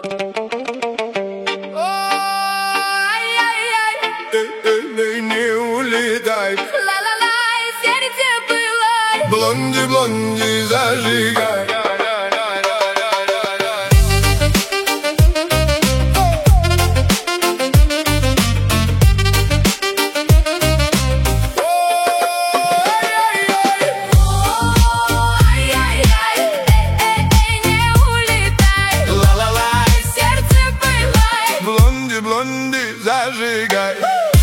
Не улетай, ла-ла-ла, сердце пылай. блонди, блонди, зажигай. Блонди, зажигай.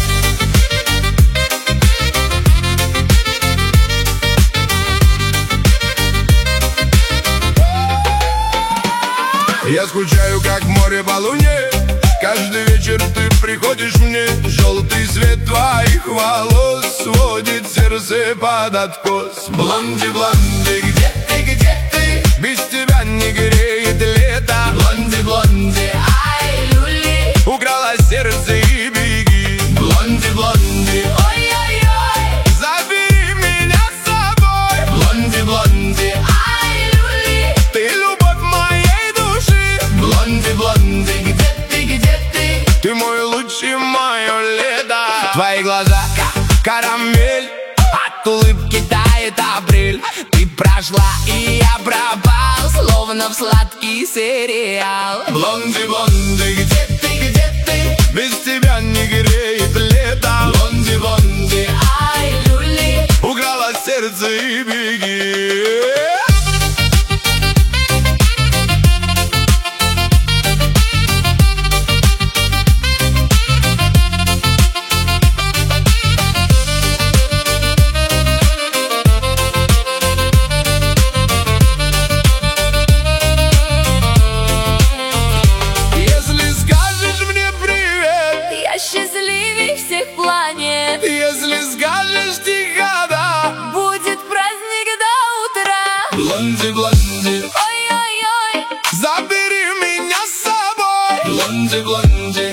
Я скучаю, как море по луне. Каждый вечер ты приходишь мне. Желтый свет твоих волос сводит сердце под откос. Блонди, блонди, где ты, где ты? Без тебя не греет лето. Блонди, блонди, Ай, люли, украла сердце и беги. Блонди, блонди, ой-ой-ой. забери меня с собой. Блонди, блонди, Ай, люли, ты любовь моей души. Блонди, блонди, где ты, где ты? ты мой лучший, мое лето. Твои глаза карамель, от улыбки тает апрель. Ты прошла, и я пропал, словно в сладкий сериал. Блонди, блонди, где ты? Без тебя не греет лето. Блонди, блонди, Ай, люли, украла сердце и беги. Если скажешь мне привет, я счастливей всех планет. если скажешь тихо, да. Будет праздник до утра. Блонди, блонди, Ой-ой-ой. забери меня с собой. Блонди, блонди,